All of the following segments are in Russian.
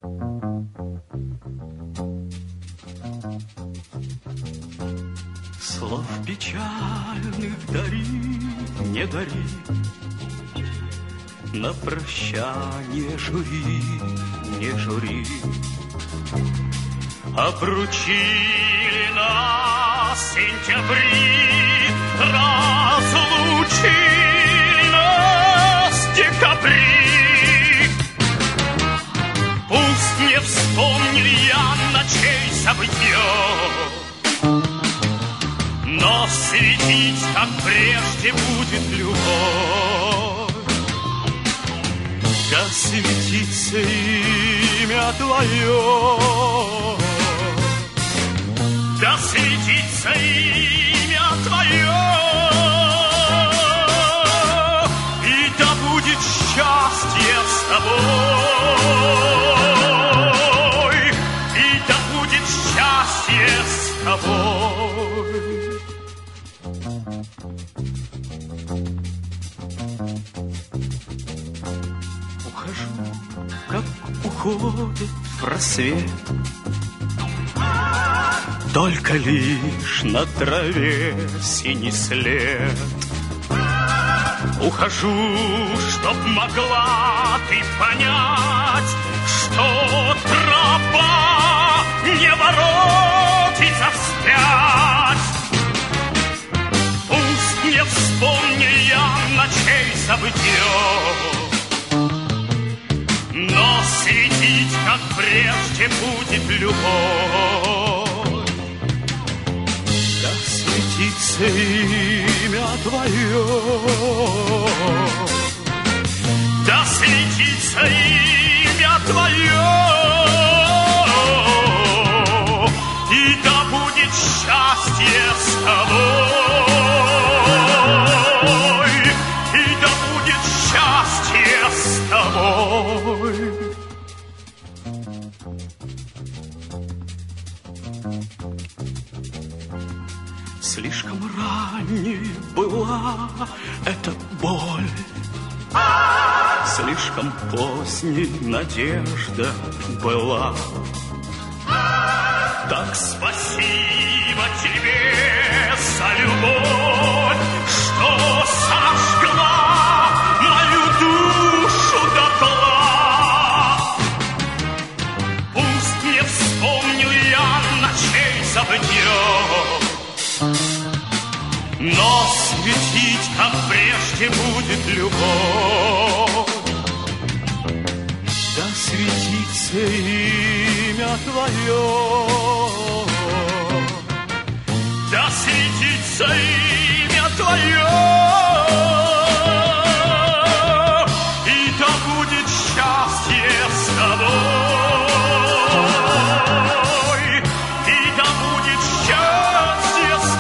Слов печальных дари, не дари, на прощание жури, не жури. Обручили нас в сентябре, разлучили нас в декабре. Пусть не вспомнил я ночей забытье, но светить, как прежде, будет любовь. Да светится имя Твое, да светится имя Твое, и да будет счастье с Тобой, и да будет счастье с Тобой. Ухожу, как уходит в рассвет, только лишь на траве синий след. Ухожу, чтоб могла ты понять, что трава не воротится вспять. Пусть не вспомню я ночей забытье, но светить, как прежде, будет любовь. Да светится имя Твое, да светится имя Твое, и да будет счастье с Тобой, и да будет счастье с Тобой. Слишком ранней была эта боль, слишком поздней надежда была. Так спасибо тебе за любовь, что сожгла мою душу дотла. Пусть не вспомнил я ночей забытье, но светить, как прежде, будет любовь. Да светится имя Твое, да светится имя Твое, и да будет счастье с Тобой, и да будет счастье с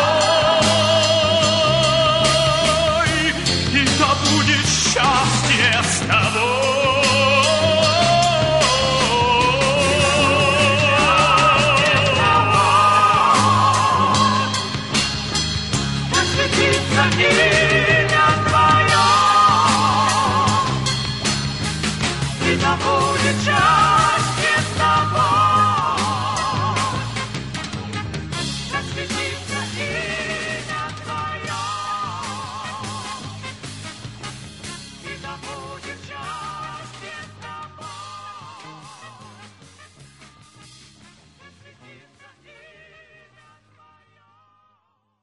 Тобой, и да будет счастье с Тобой. Имя Твое, и да будет счастье.